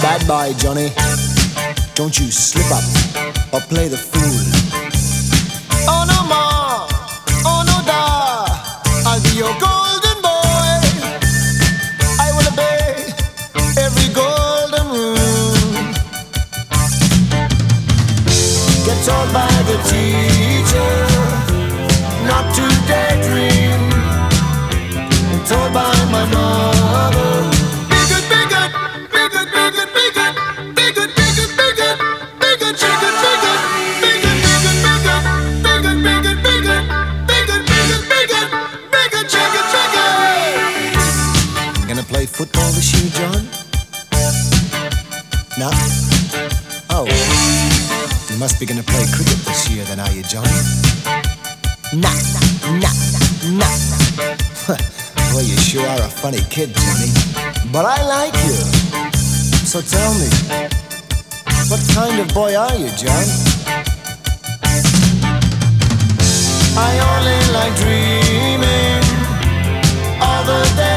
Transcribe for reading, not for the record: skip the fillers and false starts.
bad boy, Johnny. Don't you slip up or play the fool. Oh no more, oh no da, I'll be your golden boy. I will obey every golden rule. Get told by the teacher not to daydream. Told by my mother, be good, be good, be good, be good, be good, be good, be good, be good, be good, chicken, be good, be good, be good, be good, be good, be good, be good, be good, be good, be good, be good, chicken, chicken. Gonna play football this year, John? No? Oh, you must be gonna play cricket this year, then, are you, John? Nah, nah, nah, nah. Well, you sure are a funny kid, Johnny. But I like you. So tell me, what kind of boy are you, John? I only like dreaming all the day.